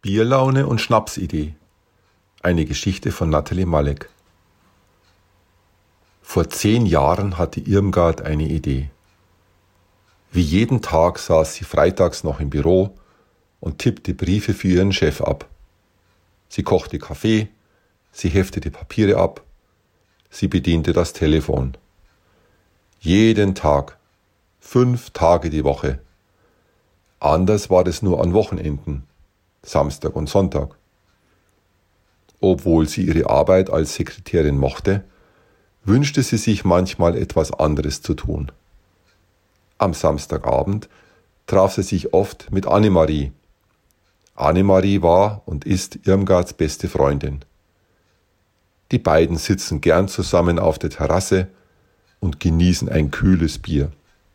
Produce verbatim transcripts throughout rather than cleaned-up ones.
Bierlaune und Schnapsidee. Eine Geschichte von Natalie Malek. Vor zehn Jahren hatte Irmgard eine Idee. Wie jeden Tag saß sie freitags noch im Büro und tippte Briefe für ihren Chef ab. Sie kochte Kaffee, sie heftete Papiere ab, sie bediente das Telefon. Jeden Tag, fünf Tage die Woche. Anders war es nur an Wochenenden, Samstag und Sonntag. Obwohl sie ihre Arbeit als Sekretärin mochte, wünschte sie sich manchmal etwas anderes zu tun. Am Samstagabend traf sie sich oft mit Annemarie. Annemarie war und ist Irmgards beste Freundin. Die beiden sitzen gern zusammen auf der Terrasse und genießen ein kühles Bier.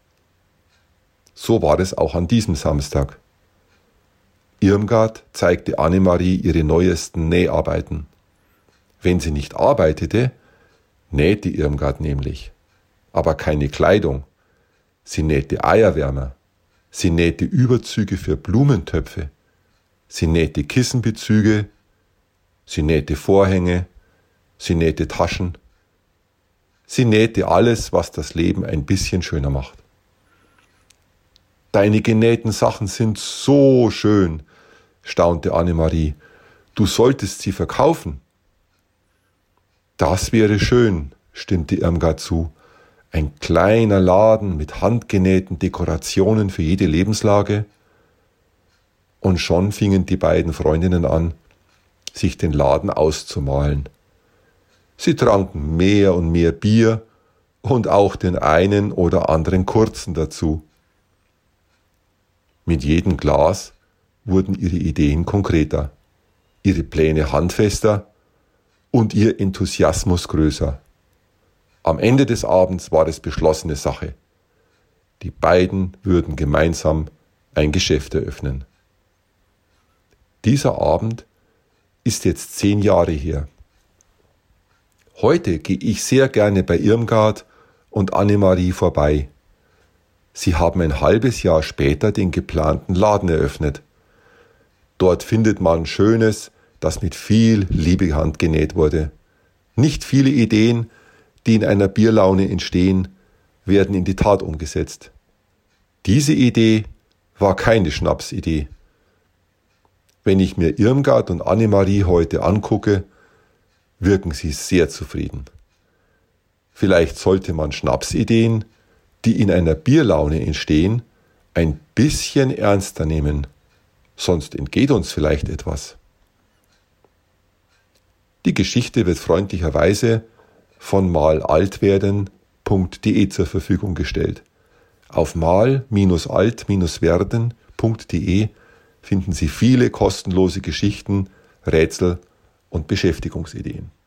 So war es auch an diesem Samstag. Irmgard zeigte Annemarie ihre neuesten Näharbeiten. Wenn sie nicht arbeitete, nähte Irmgard nämlich. Aber keine Kleidung. Sie nähte Eierwärmer. Sie nähte Überzüge für Blumentöpfe. Sie nähte Kissenbezüge. Sie nähte Vorhänge. Sie nähte Taschen. Sie nähte alles, was das Leben ein bisschen schöner macht. Deine genähten Sachen sind so schön, staunte Annemarie. Du solltest sie verkaufen. Das wäre schön, stimmte Irmgard zu. Ein kleiner Laden mit handgenähten Dekorationen für jede Lebenslage. Und schon fingen die beiden Freundinnen an, sich den Laden auszumalen. Sie tranken mehr und mehr Bier und auch den einen oder anderen kurzen dazu. Mit jedem Glas wurden ihre Ideen konkreter, ihre Pläne handfester und ihr Enthusiasmus größer. Am Ende des Abends war es beschlossene Sache. Die beiden würden gemeinsam ein Geschäft eröffnen. Dieser Abend ist jetzt zehn Jahre her. Heute gehe ich sehr gerne bei Irmgard und Annemarie vorbei. Sie haben ein halbes Jahr später den geplanten Laden eröffnet. Dort findet man Schönes, das mit viel Liebe handgenäht wurde. Nicht viele Ideen, die in einer Bierlaune entstehen, werden in die Tat umgesetzt. Diese Idee war keine Schnapsidee. Wenn ich mir Irmgard und Annemarie heute angucke, wirken sie sehr zufrieden. Vielleicht sollte man Schnapsideen, die in einer Bierlaune entstehen, ein bisschen ernster nehmen, sonst entgeht uns vielleicht etwas. Die Geschichte wird freundlicherweise von malaltwerden punkt de zur Verfügung gestellt. Auf mal alt werden punkt de finden Sie viele kostenlose Geschichten, Rätsel und Beschäftigungsideen.